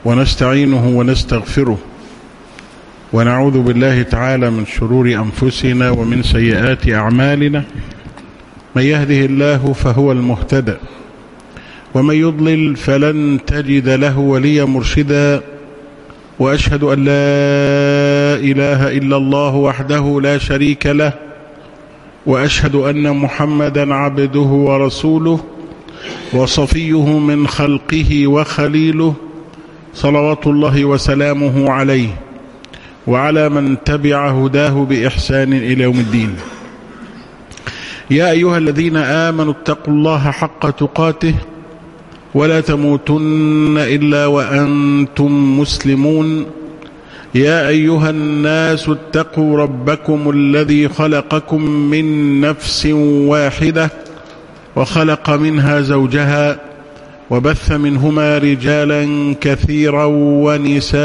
ونستعينه ونستغفره ونعوذ بالله تعالى من شرور أنفسنا ومن سيئات أعمالنا. من يهده الله فهو المهتدى ومن يضلل فلن تجد له وليا مرشدا. وأشهد أن لا إله إلا الله وحده لا شريك له، وأشهد أن محمدا عبده ورسوله وصفيه من خلقه وخليله، صلوات الله وسلامه عليه وعلى من تبع هداه بإحسان إلى يوم الدين. يا أيها الذين آمنوا اتقوا الله حق تقاته ولا تموتن إلا وأنتم مسلمون. يا أيها الناس اتقوا ربكم الذي خلقكم من نفس واحدة وخلق منها زوجها وبث منهما رجالا كثيرا ونساء،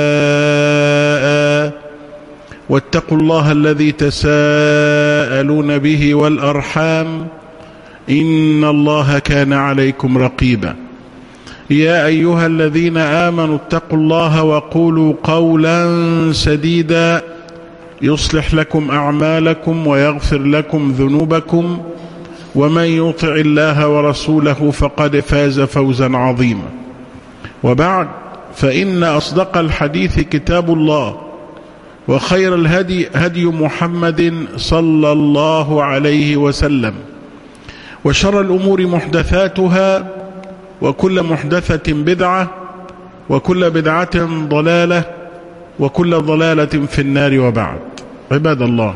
واتقوا الله الذي تساءلون به والأرحام إن الله كان عليكم رقيبا. يا أيها الذين آمنوا اتقوا الله وقولوا قولا سديدا يصلح لكم أعمالكم ويغفر لكم ذنوبكم، ومن يطع الله ورسوله فقد فاز فوزا عظيما. وبعد، فإن أصدق الحديث كتاب الله، وخير الهدي هدي محمد صلى الله عليه وسلم، وشر الأمور محدثاتها، وكل محدثة بدعة، وكل بدعة ضلالة، وكل ضلالة في النار. وبعد، عباد الله،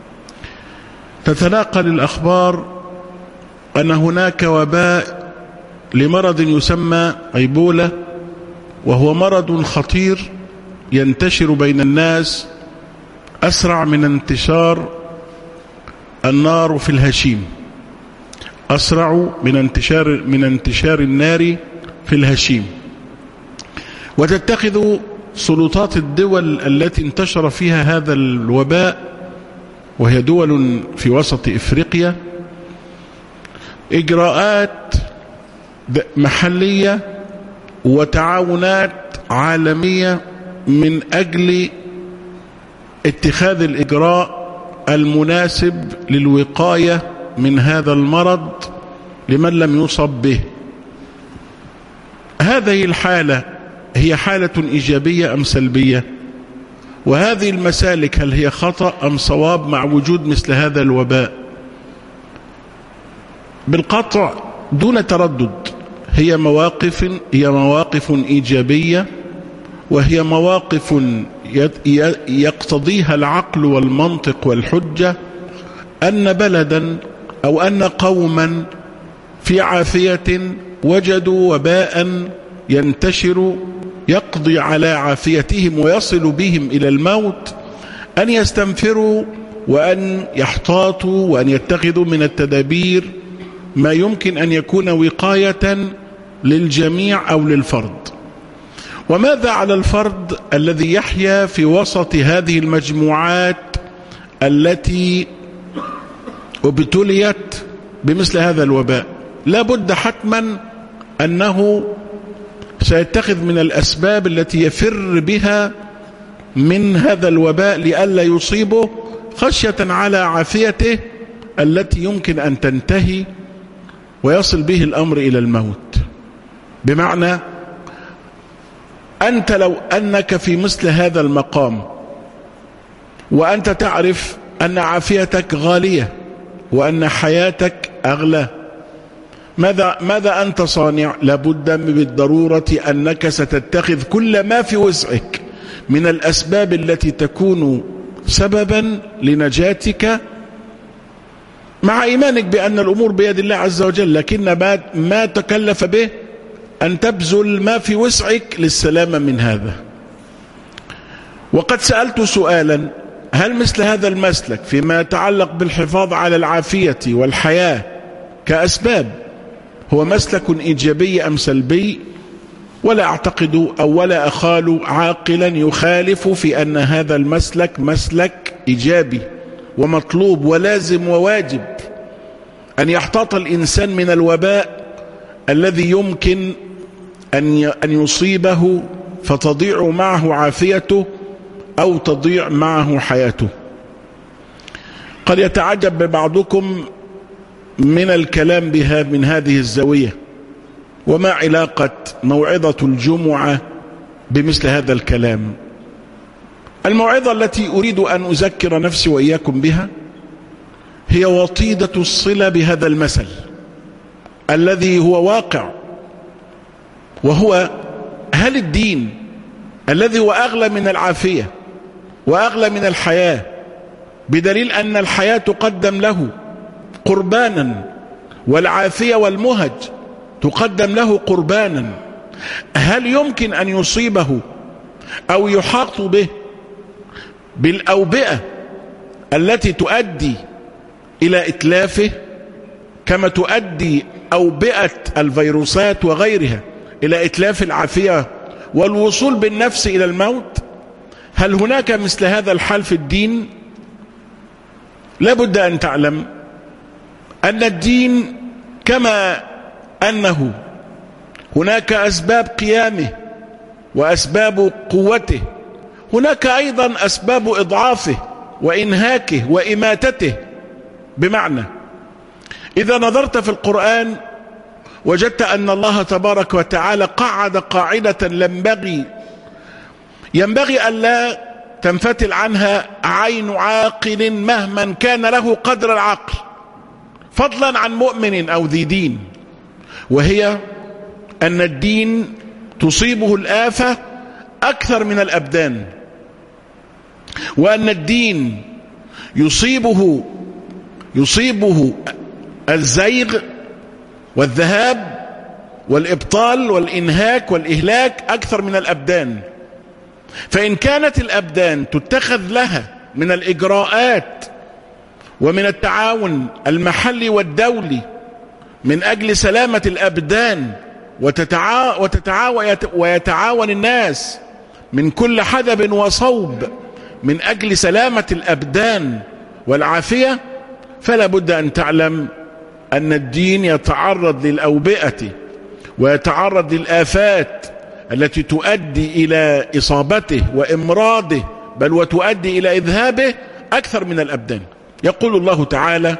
تتناقل الأخبار أن هناك وباء لمرض يسمى إيبولا، وهو مرض خطير ينتشر بين الناس أسرع من انتشار النار في الهشيم، أسرع من انتشار النار في الهشيم. وتتخذ سلطات الدول التي انتشر فيها هذا الوباء، وهي دول في وسط إفريقيا، إجراءات محلية وتعاونات عالمية من أجل اتخاذ الإجراء المناسب للوقاية من هذا المرض لمن لم يصب به. هذه الحالة هي حالة إيجابية أم سلبية؟ وهذه المسالك هل هي خطأ أم صواب مع وجود مثل هذا الوباء؟ بالقطع دون تردد هي مواقف إيجابية، وهي مواقف يقتضيها العقل والمنطق والحجة أن بلدا أو أن قوما في عافية وجدوا وباء ينتشر يقضي على عافيتهم ويصل بهم إلى الموت، أن يستنفروا وأن يحتاطوا وأن يتخذوا من التدابير ما يمكن أن يكون وقاية للجميع أو للفرد. وماذا على الفرد الذي يحيا في وسط هذه المجموعات التي ابتليت بمثل هذا الوباء؟ لا بد حتما أنه سيتخذ من الأسباب التي يفر بها من هذا الوباء لئلا يصيبه، خشية على عافيته التي يمكن أن تنتهي ويصل به الأمر إلى الموت. بمعنى أنت لو أنك في مثل هذا المقام وأنت تعرف أن عافيتك غالية وأن حياتك أغلى، ماذا أنت صانع؟ لابد بالضرورة أنك ستتخذ كل ما في وسعك من الأسباب التي تكون سببا لنجاتك، مع إيمانك بأن الأمور بيد الله عز وجل، لكن ما تكلف به أن تبذل ما في وسعك للسلامة من هذا. وقد سألت سؤالا: هل مثل هذا المسلك فيما يتعلق بالحفاظ على العافية والحياة كأسباب هو مسلك إيجابي أم سلبي؟ ولا أعتقد أو ولا أخال عاقلا يخالف في أن هذا المسلك مسلك إيجابي ومطلوب ولازم وواجب، أن يحتاط الإنسان من الوباء الذي يمكن أن يصيبه فتضيع معه عافيته أو تضيع معه حياته. قد يتعجب بعضكم من الكلام من هذه الزاوية، وما علاقة موعظة الجمعة بمثل هذا الكلام؟ الموعظة التي أريد أن أذكر نفسي وإياكم بها هي وطيدة الصلة بهذا المثل الذي هو واقع، وهو هل الدين الذي هو أغلى من العافية وأغلى من الحياة، بدليل أن الحياة تقدم له قربانا والعافية والمهج تقدم له قربانا، هل يمكن أن يصيبه أو يحاط به بالأوبئة التي تؤدي إلى إتلافه كما تؤدي أوبئة الفيروسات وغيرها إلى إتلاف العافية والوصول بالنفس إلى الموت؟ هل هناك مثل هذا الحال في الدين؟ لابد أن تعلم أن الدين كما أنه هناك أسباب قيامه وأسباب قوته، هناك أيضا أسباب إضعافه وإنهاكه وإماتته. بمعنى إذا نظرت في القرآن وجدت أن الله تبارك وتعالى قعد قاعدة ينبغي أن لا تنفتل عنها عين عاقل مهما كان له قدر العقل، فضلا عن مؤمن أو ذي دين، وهي أن الدين تصيبه الآفة أكثر من الأبدان، وأن الدين يصيبه الزيغ والذهاب والإبطال والإنهاك والإهلاك أكثر من الأبدان. فإن كانت الأبدان تتخذ لها من الإجراءات ومن التعاون المحلي والدولي من أجل سلامة الأبدان ويتعاون الناس من كل حدب وصوب من أجل سلامة الأبدان والعافية، فلا بد أن تعلم أن الدين يتعرض للأوبئة ويتعرض للآفات التي تؤدي إلى إصابته وإمراضه، بل وتؤدي إلى إذهابه أكثر من الأبدان. يقول الله تعالى: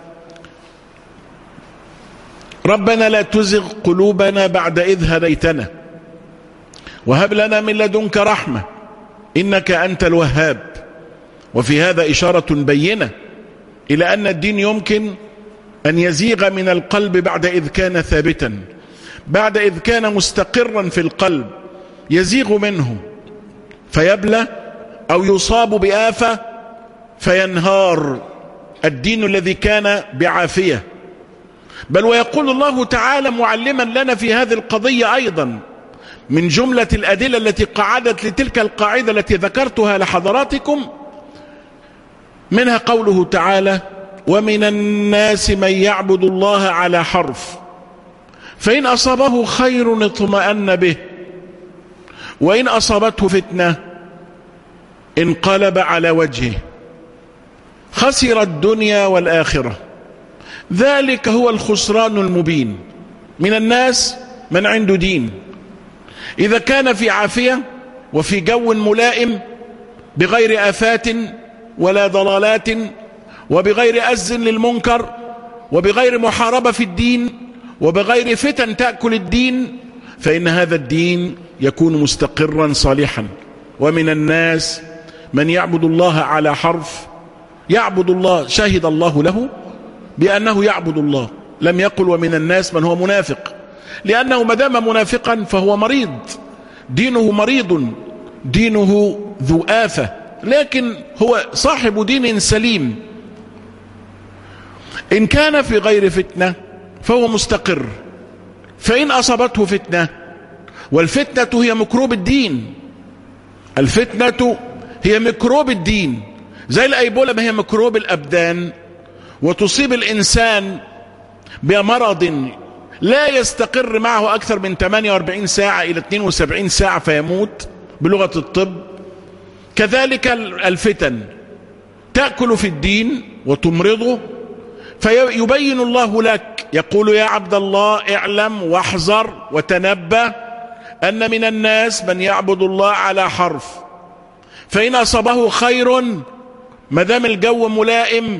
ربنا لا تزغ قلوبنا بعد إذ هديتنا وهب لنا من لدنك رحمة إنك أنت الوهاب. وفي هذا إشارة بينة إلى أن الدين يمكن أن يزيغ من القلب بعد إذ كان ثابتا، بعد إذ كان مستقرا في القلب، يزيغ منه فيبلى أو يصاب بآفة فينهار الدين الذي كان بعافية. بل ويقول الله تعالى معلما لنا في هذه القضية أيضا من جملة الأدلة التي قعدت لتلك القاعدة التي ذكرتها لحضراتكم، منها قوله تعالى: ومن الناس من يعبد الله على حرف فإن أصابه خير اطمأن به وإن أصابته فتنة انقلب على وجهه خسر الدنيا والآخرة ذلك هو الخسران المبين. من الناس من عنده دين، إذا كان في عافية وفي جو ملائم بغير آفات ولا ضلالات وبغير أز للمنكر وبغير محاربة في الدين وبغير فتن تأكل الدين، فإن هذا الدين يكون مستقرا صالحا. ومن الناس من يعبد الله على حرف، يعبد الله، شهد الله له بأنه يعبد الله، لم يقل ومن الناس من هو منافق، لأنه مدام منافقا فهو مريض، دينه مريض، دينه ذو آفة، لكن هو صاحب دين سليم. إن كان في غير فتنة فهو مستقر، فإن أصابته فتنة، والفتنة هي مكروب الدين، الفتنة هي مكروب الدين، زي الأيبولا ما هي مكروب الأبدان، وتصيب الإنسان بمرض لا يستقر معه أكثر من 48 ساعة إلى 72 ساعة فيموت بلغة الطب. كذلك الفتن تأكل في الدين وتمرضه، فيبين الله لك، يقول: يا عبد الله اعلم واحذر وتنبه أن من الناس من يعبد الله على حرف، فإن أصابه خير ما دام الجو ملائم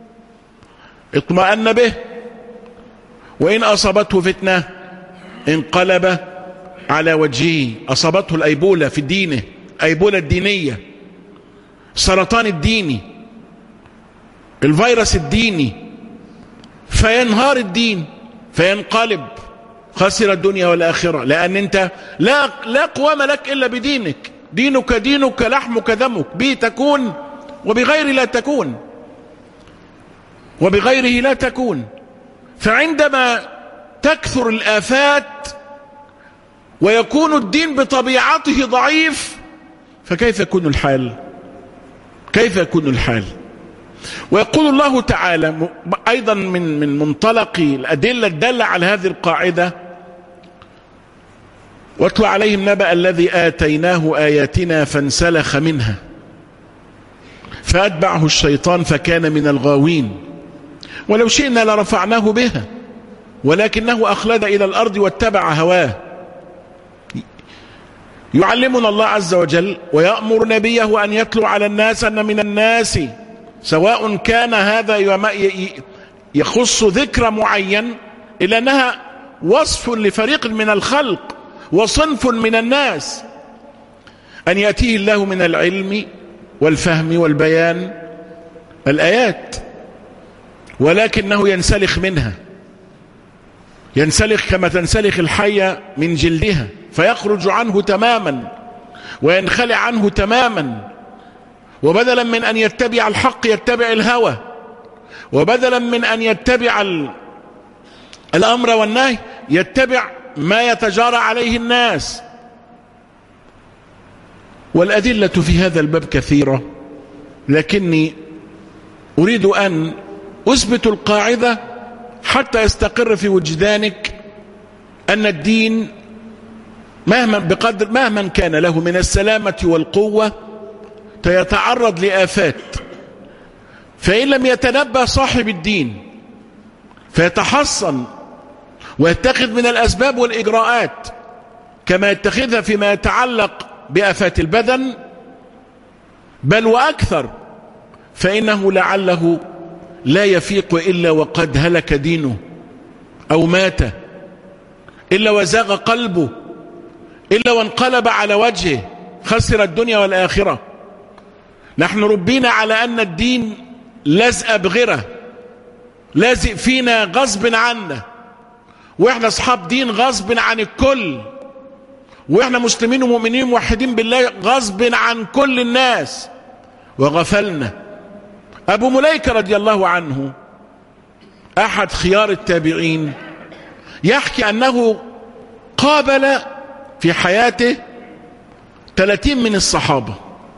اطمأن به، وإن أصابته فتنة انقلب على وجهه. أصابته الأيبولة في دينه، أيبولة الدينية، سرطان الديني، الفيروس الديني، فينهار الدين، فينقلب، خسر الدنيا والآخرة. لأن أنت لا قوام لك إلا بدينك، دينك دينك لحمك دمك، به تكون وبغير لا تكون، وبغيره لا تكون. فعندما تكثر الآفات ويكون الدين بطبيعته ضعيف، فكيف يكون الحال؟ كيف يكون الحال؟ ويقول الله تعالى أيضا من منطلق الأدلة الدالة على هذه القاعدة: واتل عليهم نبأ الذي آتيناه آياتنا فانسلخ منها فأتبعه الشيطان فكان من الغاوين ولو شئنا لرفعناه بها ولكنه أخلد إلى الأرض واتبع هواه. يعلمنا الله عز وجل ويأمر نبيه أن يتلو على الناس أن من الناس، سواء كان هذا يخص ذكر معين إلا أنها وصف لفريق من الخلق وصنف من الناس، أن يأتيه الله من العلم والفهم والبيان الآيات، ولكنه ينسلخ منها، ينسلخ كما تنسلخ الحية من جلدها، فيخرج عنه تماما وينخلع عنه تماما. وبدلا من أن يتبع الحق يتبع الهوى، وبدلا من أن يتبع الأمر والنهي يتبع ما يتجارى عليه الناس. والأدلة في هذا الباب كثيرة، لكني أريد أن أثبت القاعدة حتى يستقر في وجدانك أن الدين مهما كان له من السلامة والقوة يتعرض لآفات، فإن لم يتنبه صاحب الدين فيتحصن ويتخذ من الأسباب والإجراءات كما يتخذها فيما يتعلق بآفات البدن بل وأكثر، فإنه لعله لا يفيق إلا وقد هلك دينه أو مات، إلا وزاغ قلبه، إلا وانقلب على وجهه، خسر الدنيا والآخرة. نحن ربينا على أن الدين لازق بغيره، لازق فينا غصب عنا، وإحنا أصحاب دين غصب عن الكل، وإحنا مسلمين ومؤمنين موحدين بالله غصب عن كل الناس، وغفلنا. أبو مليكة رضي الله عنه أحد خيار التابعين يحكي أنه قابل في حياته 30 من الصحابة،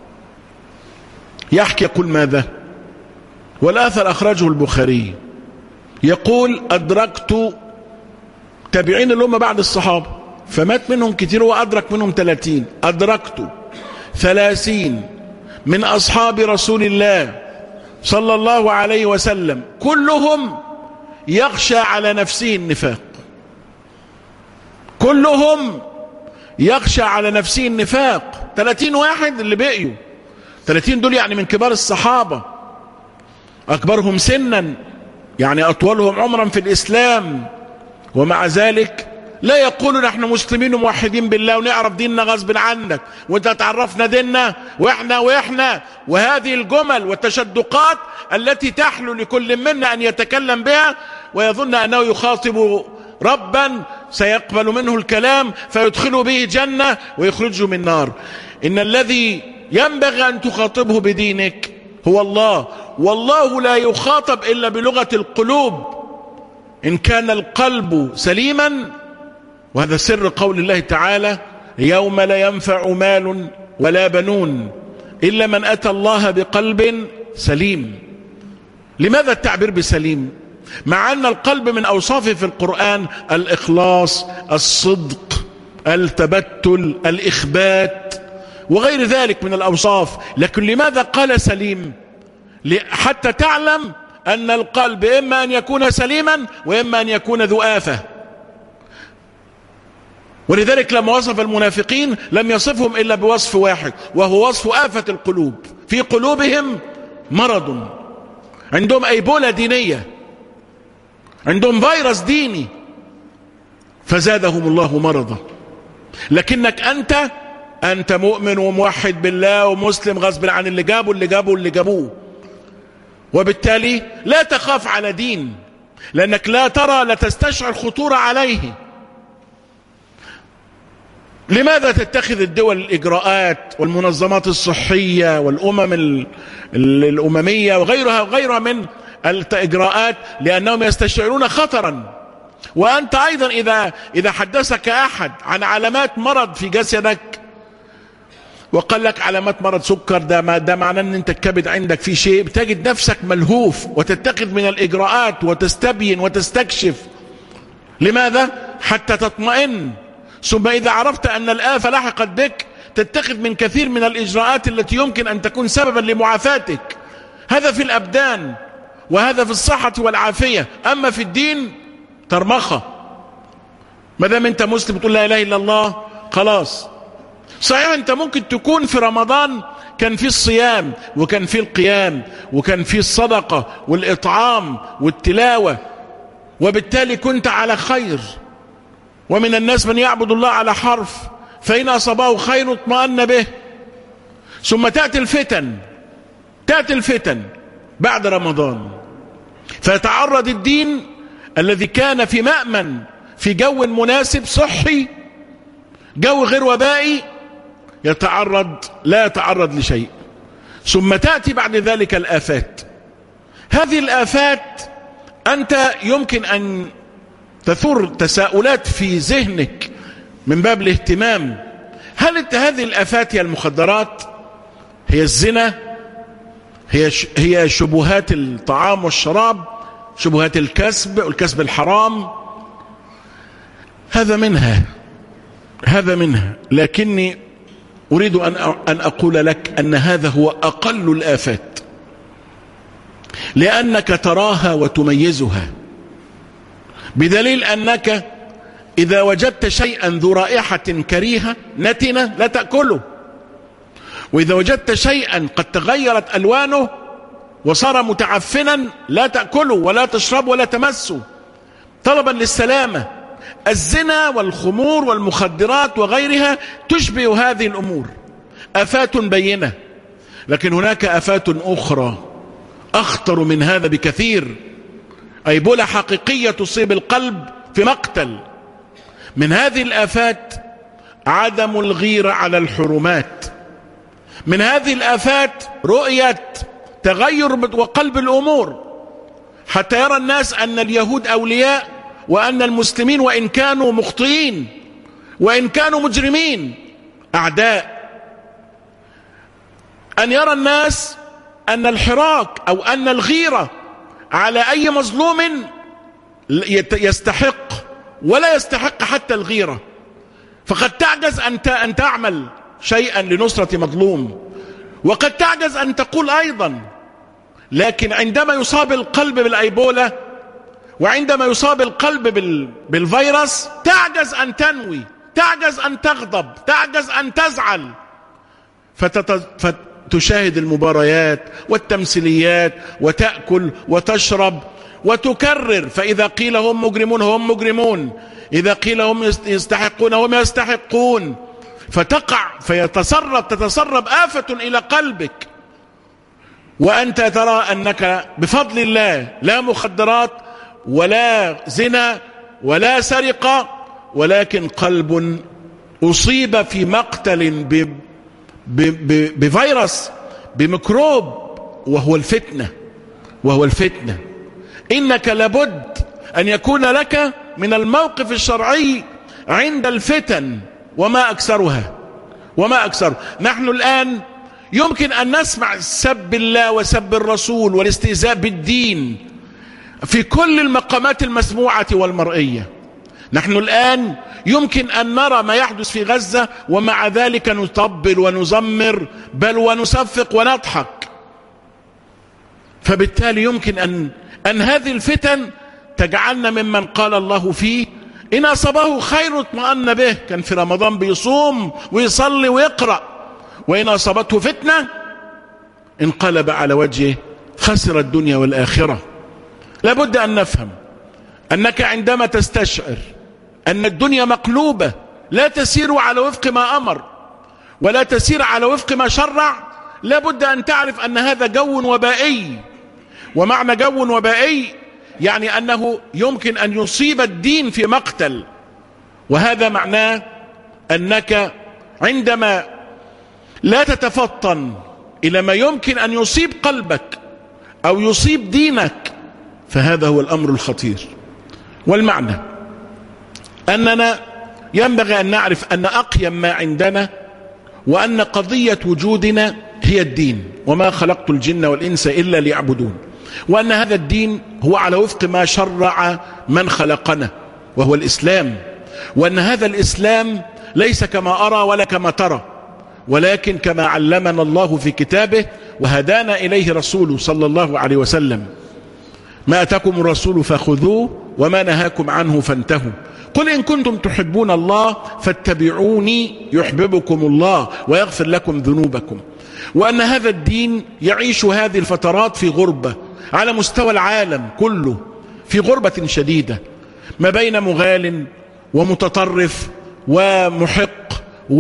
يحكي يقول ماذا؟ والآثر أخرجه البخاري، يقول أدركت تابعين اللي هم بعد الصحابة، فمات منهم كتير وأدرك منهم 30، أدركت 30 من أصحاب رسول الله صلى الله عليه وسلم كلهم يخشى على نفسه النفاق، كلهم يخشى على نفسه النفاق. 30 واحد اللي بقيوا، 30 دول يعني من كبار الصحابة، أكبرهم سنا، يعني أطولهم عمرا في الإسلام، ومع ذلك لا يقولوا نحن مسلمين وموحدين بالله ونعرف ديننا غصب عنك وانت تعرفنا ديننا واحنا وهذه الجمل والتشدقات التي تحلو لكل منا أن يتكلم بها ويظن أنه يخاطب ربا سيقبل منه الكلام فيدخله به جنة ويخرجه من نار. إن الذي ينبغي أن تخاطبه بدينك هو الله، والله لا يخاطب إلا بلغة القلوب. إن كان القلب سليما، وهذا سر قول الله تعالى: يوم لا ينفع مال ولا بنون إلا من أتى الله بقلب سليم. لماذا التعبير بسليم؟ مع أن القلب من أوصافه في القرآن الإخلاص، الصدق، التبتل، الإخبات وغير ذلك من الأوصاف، لكن لماذا قال سليم؟ حتى تعلم أن القلب إما أن يكون سليما وإما أن يكون ذو آفة. ولذلك لما وصف المنافقين لم يصفهم إلا بوصف واحد، وهو وصف آفة القلوب. في قلوبهم مرض، عندهم أيبولة دينية، عندهم فيروس ديني فزادهم الله مرضا. لكنك أنت مؤمن وموحد بالله ومسلم غصب عن اللي جابوه، وبالتالي لا تخاف على دين، لأنك لا تستشعر خطورة عليه. لماذا تتخذ الدول الإجراءات والمنظمات الصحية والأمم الأممية وغيرها من الإجراءات؟ لأنهم يستشعرون خطرا. وأنت أيضا إذا حدثك أحد عن علامات مرض في جسدك وقال لك علامات مرض سكر، ده معناه أن أنت الكبد عندك في شيء، بتجد نفسك ملهوف وتتخذ من الإجراءات وتستبين وتستكشف. لماذا؟ حتى تطمئن. ثم إذا عرفت أن الآفة لحقت بك تتخذ من كثير من الإجراءات التي يمكن أن تكون سببا لمعافاتك. هذا في الأبدان، وهذا في الصحة والعافية. أما في الدين ترمخة. ما دام أنت مسلم تقول لا إله إلا الله خلاص. صحيح أنت ممكن تكون في رمضان كان في الصيام وكان في القيام وكان في الصدقة والإطعام والتلاوة، وبالتالي كنت على خير. ومن الناس من يعبد الله على حرف، فإن أصابه خير اطمأن به. ثم تأتي الفتن بعد رمضان، فيتعرض الدين الذي كان في مأمن، في جو مناسب صحي، جو غير وبائي، لا يتعرض لشيء. ثم تأتي بعد ذلك الآفات. هذه الآفات أنت يمكن أن تثور تساؤلات في ذهنك من باب الاهتمام. هل هذه الآفات هي المخدرات؟ هي الزنا؟ هي شبهات الطعام والشراب؟ شبهات الكسب الحرام؟ هذا منها. لكني أريد أن أقول لك أن هذا هو أقل الآفات، لأنك تراها وتميزها، بدليل أنك إذا وجدت شيئا ذو رائحة كريهة نتنة لا تأكله، وإذا وجدت شيئا قد تغيرت ألوانه وصار متعفنا لا تأكله ولا تشربه ولا تمسه، طلبا للسلامة. الزنا والخمور والمخدرات وغيرها تشبه هذه الأمور، آفات بينة. لكن هناك آفات أخرى أخطر من هذا بكثير، أيبولة حقيقية تصيب القلب في مقتل. من هذه الآفات عدم الغيرة على الحرمات. من هذه الآفات رؤية تغير وقلب الأمور، حتى يرى الناس أن اليهود أولياء، وأن المسلمين وإن كانوا مخطئين وإن كانوا مجرمين أعداء. أن يرى الناس أن الحراك أو أن الغيرة على أي مظلوم يستحق ولا يستحق حتى الغيرة، فقد تعجز أن تعمل شيئا لنصرة مظلوم، وقد تعجز أن تقول أيضا. لكن عندما يصاب القلب بالأيبولة، وعندما يصاب القلب بالفيروس، تعجز أن تنوي، تعجز أن تغضب، تعجز أن تزعل، فتشاهد المباريات والتمثيليات وتأكل وتشرب وتكرر. فإذا قيل هم مجرمون هم مجرمون، إذا قيل هم يستحقون هم يستحقون، تتسرب آفة إلى قلبك. وأنت ترى أنك بفضل الله لا مخدرات ولا زنا ولا سرقة، ولكن قلب أصيب في مقتل بفيروس بميكروب، وهو الفتنة. إنك لابد أن يكون لك من الموقف الشرعي عند الفتن، وما أكثرها. نحن الآن يمكن أن نسمع سب الله وسب الرسول والاستهزاء بالدين في كل المقامات المسموعة والمرئية. نحن الآن يمكن أن نرى ما يحدث في غزة، ومع ذلك نطبل ونزمر، بل ونصفق ونضحك. فبالتالي يمكن أن هذه الفتن تجعلنا ممن قال الله فيه إن أصابه خير اطمأن به، كان في رمضان بيصوم ويصلي ويقرأ، وإن أصابته فتنة انقلب على وجهه خسر الدنيا والآخرة. لابد أن نفهم أنك عندما تستشعر أن الدنيا مقلوبة لا تسير على وفق ما أمر ولا تسير على وفق ما شرع، لابد أن تعرف أن هذا جو وبائي. ومعنى جو وبائي يعني أنه يمكن أن يصيب الدين في مقتل، وهذا معناه أنك عندما لا تتفطن إلى ما يمكن أن يصيب قلبك أو يصيب دينك، فهذا هو الأمر الخطير. والمعنى أننا ينبغي أن نعرف أن أقيم ما عندنا وأن قضية وجودنا هي الدين، وما خلقت الجن والإنس إلا ليعبدون، وأن هذا الدين هو على وفق ما شرع من خلقنا وهو الإسلام، وأن هذا الإسلام ليس كما أرى ولا كما ترى، ولكن كما علمنا الله في كتابه وهدانا إليه رسوله صلى الله عليه وسلم. ما أتاكم الرسول فخذوه وما نهاكم عنه فانتهوا، قل إن كنتم تحبون الله فاتبعوني يحببكم الله ويغفر لكم ذنوبكم. وأن هذا الدين يعيش هذه الفترات في غربة على مستوى العالم كله، في غربة شديدة ما بين مغال ومتطرف ومحق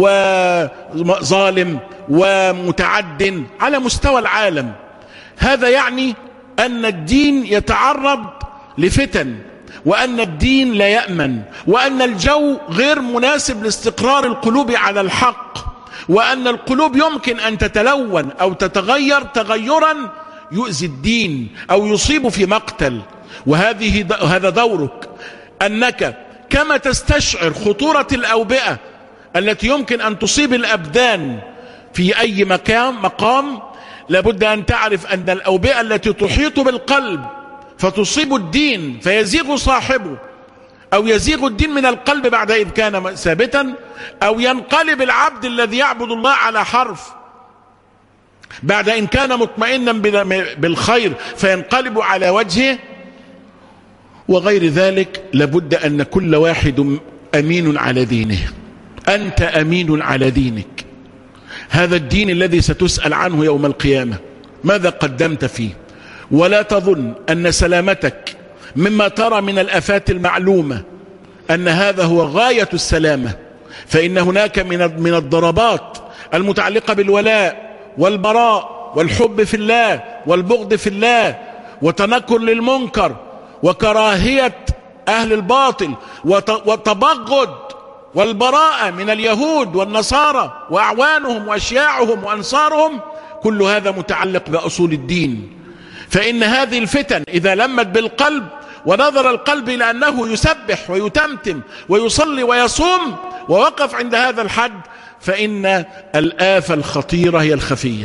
وظالم ومتعد على مستوى العالم. هذا يعني أن الدين يتعرض لفتن، وأن الدين لا يأمن، وأن الجو غير مناسب لاستقرار القلوب على الحق، وأن القلوب يمكن أن تتلون أو تتغير تغيرا يؤذي الدين أو يصيب في مقتل. وهذا دورك، أنك كما تستشعر خطورة الأوبئة التي يمكن أن تصيب الأبدان في أي مقام، لابد أن تعرف أن الأوبئة التي تحيط بالقلب فتصيب الدين فيزيغ صاحبه، أو يزيغ الدين من القلب بعد إذ كان ثابتا، أو ينقلب العبد الذي يعبد الله على حرف بعد إن كان مطمئنا بالخير فينقلب على وجهه، وغير ذلك. لابد أن كل واحد أمين على دينه. أنت أمين على دينك، هذا الدين الذي ستسأل عنه يوم القيامة ماذا قدمت فيه. ولا تظن أن سلامتك مما ترى من الآفات المعلومة أن هذا هو غاية السلامة، فإن هناك من الضربات المتعلقة بالولاء والبراء والحب في الله والبغض في الله وتنكر للمنكر وكراهية أهل الباطل وتبغض والبراءة من اليهود والنصارى وأعوانهم وأشياعهم وأنصارهم، كل هذا متعلق بأصول الدين. فإن هذه الفتن إذا لمت بالقلب ونظر القلب إلى أنه يسبح ويتمتم ويصلي ويصوم ووقف عند هذا الحد، فإن الآفة الخطيرة هي الخفية.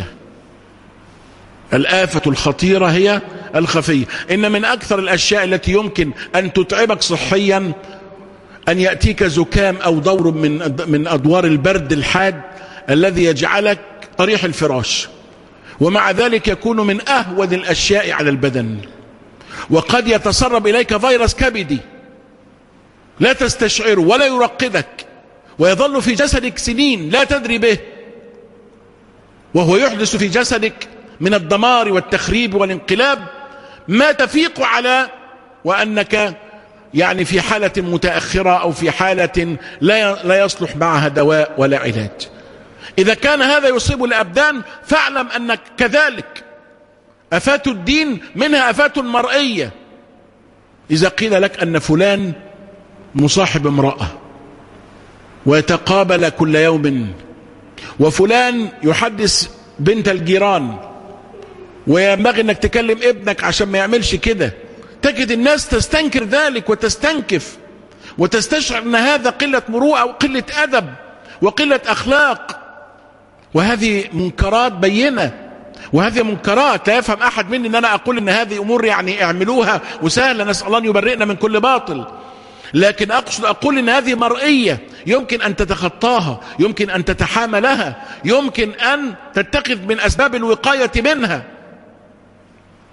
الآفة الخطيرة هي الخفية. إن من أكثر الأشياء التي يمكن أن تتعبك صحيا أن يأتيك زكام أو دور من أدوار البرد الحاد الذي يجعلك طريح الفراش، ومع ذلك يكون من أهون الأشياء على البدن. وقد يتسرب إليك فيروس كبدي لا تستشعره ولا يرقدك، ويظل في جسدك سنين لا تدري به، وهو يحدث في جسدك من الدمار والتخريب والانقلاب ما تفيق على وأنك يعني في حالة متأخرة أو في حالة لا يصلح معها دواء ولا علاج. إذا كان هذا يصيب الأبدان فاعلم أنك كذلك أفات الدين منها أفات مرئية. إذا قيل لك أن فلان مصاحب امرأة ويتقابل كل يوم، وفلان يحدث بنت الجيران، وينبغي أنك تكلم ابنك عشان ما يعملش كده، تجد الناس تستنكر ذلك وتستنكف وتستشعر أن هذا قلة مروءة وقلة أدب وقلة أخلاق، وهذه منكرات بينة، وهذه منكرات لا يفهم أحد مني أن أنا أقول أن هذه أمور يعني اعملوها وسهلة، نسأل الله أن يبرئنا من كل باطل، لكن أقول أن هذه مرئية يمكن أن تتخطاها، يمكن أن تتحاملها، يمكن أن تتخذ من أسباب الوقاية منها.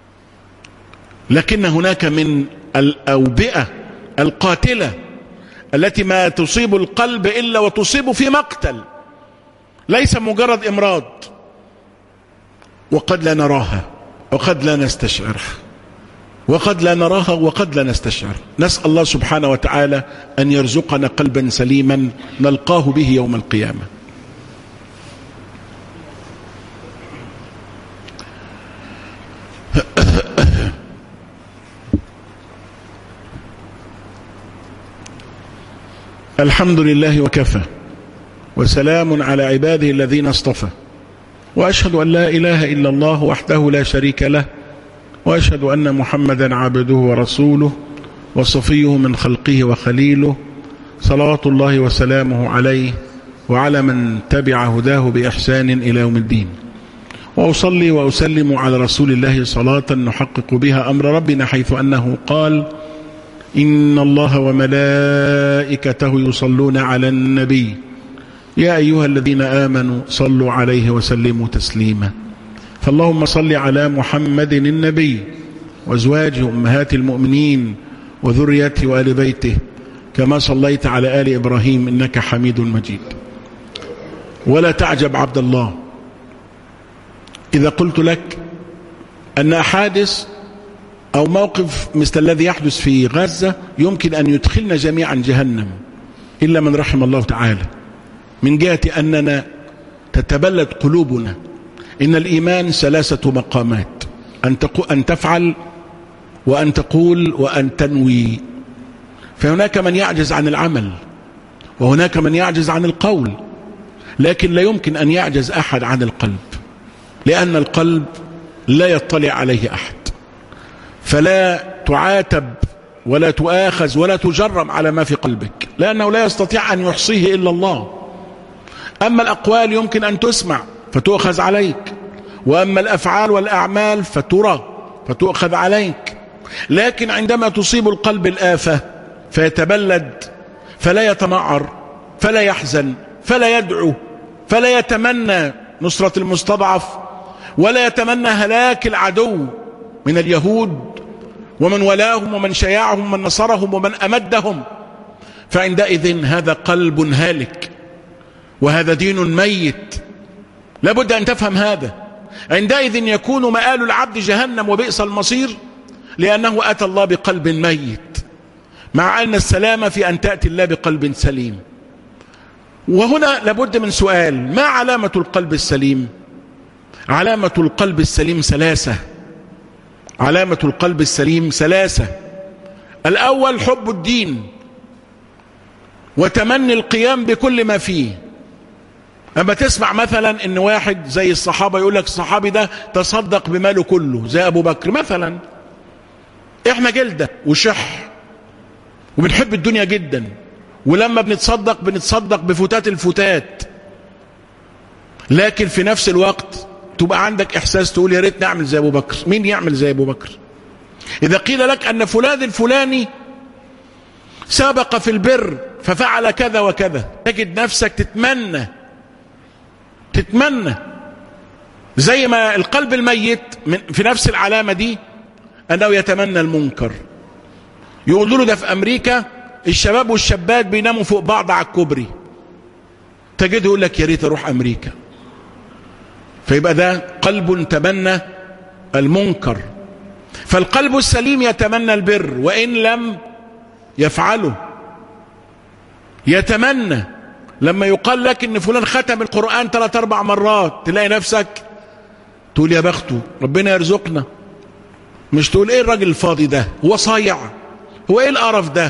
لكن هناك من الأوبئة القاتلة التي ما تصيب القلب إلا وتصيب في مقتل، ليس مجرد إمراض، وقد لا نراها وقد لا نستشعرها، وقد لا نراها وقد لا نستشعر. نسأل الله سبحانه وتعالى أن يرزقنا قلبا سليما نلقاه به يوم القيامة. الحمد لله وكفى، وسلام على عباده الذين اصطفى، وأشهد أن لا إله إلا الله وحده لا شريك له، وأشهد أن محمدا عبده ورسوله وصفيه من خلقه وخليله، صلوات الله وسلامه عليه وعلى من تبع هداه بإحسان إلى يوم الدين. وأصلي وأسلم على رسول الله صلاة نحقق بها أمر ربنا، حيث أنه قال: إن الله وملائكته يصلون على النبي يا أيها الذين آمنوا صلوا عليه وسلموا تسليما. فاللهم صل على محمد النبي وأزواجه أمهات المؤمنين وذريته وآل بيته كما صليت على آل إبراهيم إنك حميد مجيد. ولا تعجب عبد الله إذا قلت لك أن أحادث أو موقف مثل الذي يحدث في غزة يمكن أن يدخلنا جميعا جهنم إلا من رحم الله تعالى، من جهة أننا تتبلد قلوبنا. إن الإيمان 3 مقامات: أن تفعل، وأن تقول، وأن تنوي. فهناك من يعجز عن العمل، وهناك من يعجز عن القول، لكن لا يمكن أن يعجز أحد عن القلب، لأن القلب لا يطلع عليه أحد، فلا تعاتب ولا تؤاخذ ولا تجرم على ما في قلبك، لأنه لا يستطيع أن يحصيه إلا الله. أما الأقوال يمكن أن تسمع فتؤخذ عليك، وأما الأفعال والأعمال فترى فتؤخذ عليك. لكن عندما تصيب القلب الآفة فيتبلد، فلا يتمعر، فلا يحزن، فلا يدعو، فلا يتمنى نصرة المستضعف، ولا يتمنى هلاك العدو من اليهود ومن ولاهم ومن شيعهم ومن نصرهم ومن أمدهم، فعندئذ هذا قلب هالك، وهذا دين ميت. لابد أن تفهم هذا. عندئذ يكون مآل العبد جهنم وبئس المصير، لأنه أتى الله بقلب ميت، مع أن السلامة في أن تأتي الله بقلب سليم. وهنا لابد من سؤال: ما علامة القلب السليم؟ علامة القلب السليم 3. علامة القلب السليم 3. الأول حب الدين وتمني القيام بكل ما فيه. أما تسمع مثلا إن واحد زي الصحابة يقول لك الصحابي ده تصدق بماله كله زي أبو بكر مثلا. إحنا جلدة وشح وبنحب الدنيا جدا، ولما بنتصدق بفتات الفتات، لكن في نفس الوقت تبقى عندك إحساس تقول يا ريت نعمل زي أبو بكر. مين يعمل زي أبو بكر؟ إذا قيل لك أن فلان الفلاني سابق في البر ففعل كذا وكذا، تجد نفسك تتمنى زي ما القلب الميت في نفس العلامة دي أنه يتمنى المنكر. يقولوا له ده في أمريكا الشباب والشابات بيناموا فوق بعض على الكوبري، تجده يقول لك يا ريت أروح أمريكا. فيبقى ده قلب تمنى المنكر. فالقلب السليم يتمنى البر وإن لم يفعله. يتمنى لما يقال لك ان فلان ختم القرآن 3-4 مرات، تلاقي نفسك تقول يا بخته ربنا يرزقنا، مش تقول ايه الراجل الفاضي ده، هو صايع، هو ايه القرف ده.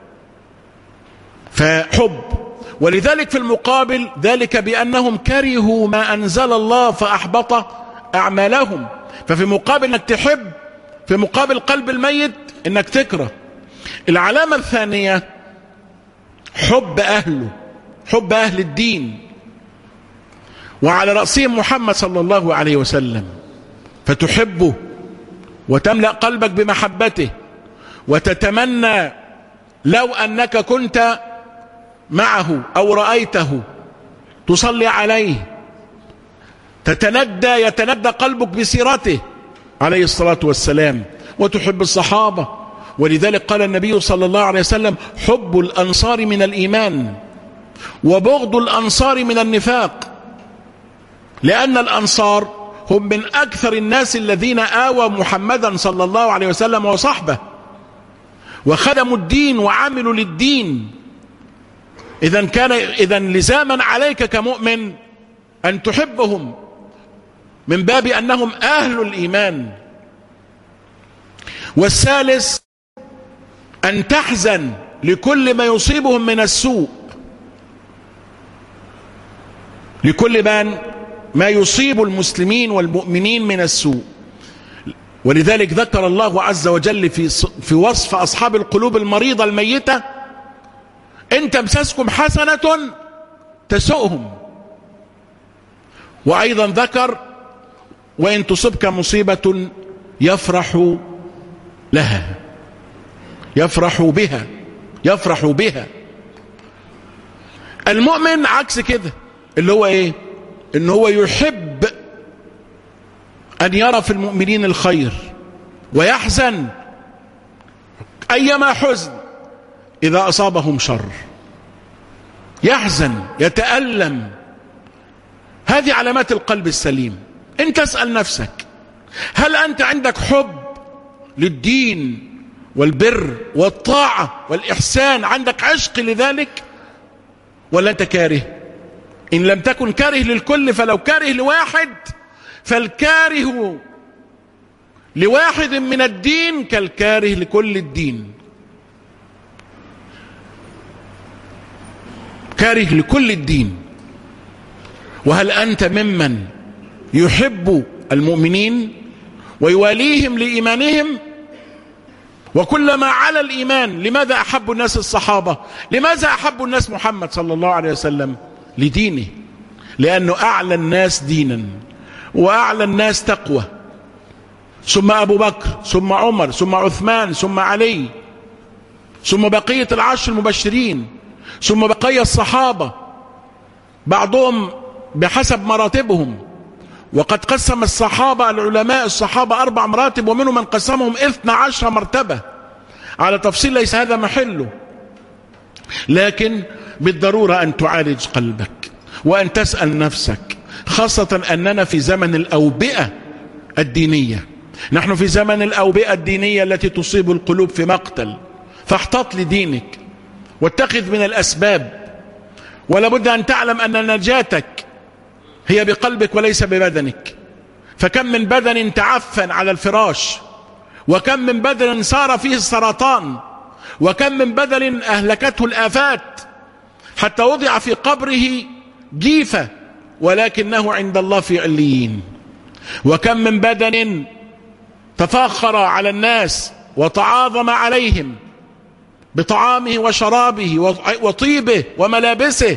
فحب. ولذلك في المقابل ذلك بأنهم كرهوا ما أنزل الله فأحبط أعمالهم. ففي مقابل انك تحب، في مقابل قلب الميت انك تكره. العلامة الثانية حب أهله، حب أهل الدين، وعلى رأسهم محمد صلى الله عليه وسلم، فتحبه وتملأ قلبك بمحبته وتتمنى لو أنك كنت معه أو رأيته تصلي عليه، يتندى قلبك بسيرته عليه الصلاة والسلام، وتحب الصحابة ولذلك قال النبي صلى الله عليه وسلم: حب الأنصار من الإيمان وبغض الأنصار من النفاق، لأن الأنصار هم من أكثر الناس الذين آووا محمدا صلى الله عليه وسلم وصحبه وخدموا الدين وعملوا للدين. إذا لزاما عليك كمؤمن أن تحبهم من باب أنهم أهل الإيمان. والثالث أن تحزن لكل ما يصيبهم من السوء، لكل ما يصيب المسلمين والمؤمنين من السوء. ولذلك ذكر الله عز وجل في وصف أصحاب القلوب المريضة الميتة: إن تمسسكم حسنة تسؤهم. وأيضا ذكر: وإن تصبك مصيبة يفرح لها، يفرح بها. المؤمن عكس كده، اللي هو ايه؟ ان هو يحب ان يرى في المؤمنين الخير، ويحزن ايما حزن اذا اصابهم شر، يحزن يتألم. هذه علامات القلب السليم. انت اسأل نفسك: هل انت عندك حب للدين والبر والطاعة والإحسان، عندك عشق لذلك، ولا أنت كاره؟ إن لم تكن كاره للكل فلو كاره لواحد، فالكاره لواحد من الدين كالكاره لكل الدين. كاره لكل الدين. وهل أنت ممن يحب المؤمنين ويواليهم لإيمانهم؟ وكلما على الإيمان. لماذا أحب الناس الصحابة؟ لماذا أحب الناس محمد صلى الله عليه وسلم؟ لدينه، لأنه أعلى الناس دينا وأعلى الناس تقوى، ثم أبو بكر، ثم عمر، ثم عثمان، ثم علي، ثم بقية العشر المبشرين، ثم بقية الصحابة بعضهم بحسب مراتبهم. وقد قسم الصحابة العلماء الصحابة 4 مراتب، ومنهم من قسمهم 12 مرتبة على تفصيل ليس هذا محله. لكن بالضرورة أن تعالج قلبك وأن تسأل نفسك، خاصة أننا في زمن الأوبئة الدينية. نحن في زمن الأوبئة الدينية التي تصيب القلوب في مقتل. فاحتاط لدينك واتخذ من الأسباب، ولا بد أن تعلم أن نجاتك هي بقلبك وليس ببدنك. فكم من بدن تعفن على الفراش، وكم من بدن صار فيه السرطان، وكم من بدن أهلكته الآفات حتى وضع في قبره جيفة ولكنه عند الله في عليين. وكم من بدن تفاخر على الناس وتعاظم عليهم بطعامه وشرابه وطيبه وملابسه،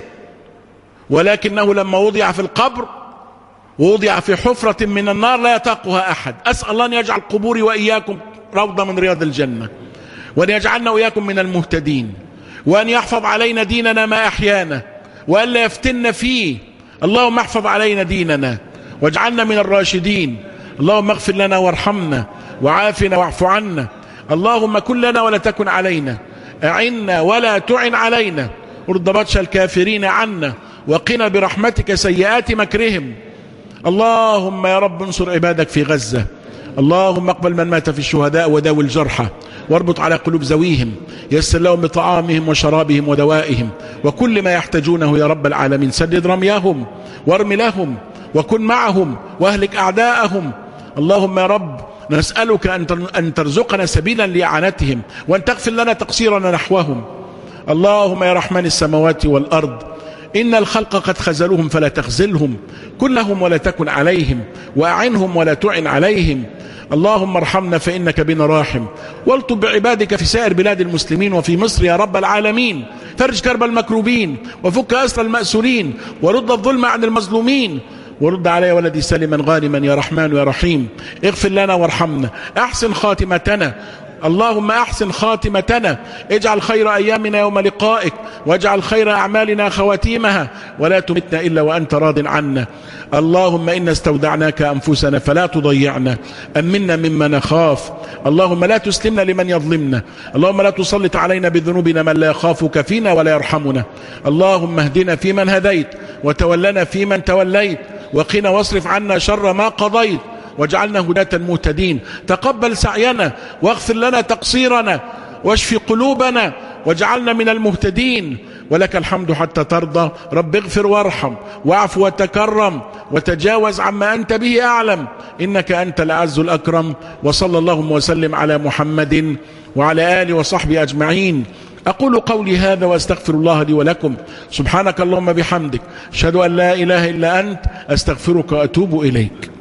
ولكنه لما وضع في القبر ووضع في حفرة من النار لا يطاقها أحد. أسأل الله أن يجعل قبوري وإياكم روضة من رياض الجنة، وأن يجعلنا وإياكم من المهتدين، وأن يحفظ علينا ديننا ما أحيانا، وأن لا يفتن فيه. اللهم احفظ علينا ديننا واجعلنا من الراشدين. اللهم اغفر لنا وارحمنا وعافنا واعف عنا. اللهم كن لنا ولا تكن علينا، أعنا ولا تعن علينا، ارد بطش الكافرين عنا، وقنا برحمتك سيئات مكرهم. اللهم يا رب انصر عبادك في غزة. اللهم اقبل من مات في الشهداء وداوي الجرحى، واربط على قلوب ذويهم، يسر لهم بطعامهم وشرابهم ودوائهم وكل ما يحتاجونه يا رب العالمين. سدد رميهم وارم لهم وكن معهم واهلك أعداءهم. اللهم يا رب نسألك أن ترزقنا سبيلا لإعانتهم، وأن تغفر لنا تقصيرنا نحوهم. اللهم يا رحمن السماوات والأرض، إن الخلق قد خذلوهم فلا تخذلهم، كن لهم ولا تكن عليهم، وأعنهم ولا تعن عليهم. اللهم ارحمنا فإنك بنا راحم، والطب بعبادك في سائر بلاد المسلمين وفي مصر يا رب العالمين. فرج كرب المكروبين وفك أسر المأسورين، ورد الظلم عن المظلومين، ورد علي ولدي سالما غانما يا رحمن يا رحيم. اغفر لنا وارحمنا، أحسن خاتمتنا، اللهم أحسن خاتمتنا، اجعل خير أيامنا يوم لقائك، واجعل خير أعمالنا خواتيمها، ولا تمتنا إلا وأنت راض عنا. اللهم إنا استودعناك أنفسنا فلا تضيعنا، أمنا مما نخاف. اللهم لا تسلمنا لمن يظلمنا، اللهم لا تسلط علينا بذنوبنا من لا يخافك فينا ولا يرحمنا. اللهم اهدنا فيمن هديت، وتولنا فيمن توليت، وقنا واصرف عنا شر ما قضيت، واجعلنا هداة مهتدين. تقبل سعينا واغفر لنا تقصيرنا واشف قلوبنا واجعلنا من المهتدين، ولك الحمد حتى ترضى. رب اغفر وارحم واعف وتكرم وتجاوز عما أنت به أعلم، إنك أنت الأعز الأكرم. وصلى اللهم وسلم على محمد وعلى آله وصحبه أجمعين. أقول قولي هذا وأستغفر الله لي ولكم. سبحانك اللهم بحمدك، أشهد أن لا إله إلا أنت، أستغفرك وأتوب إليك.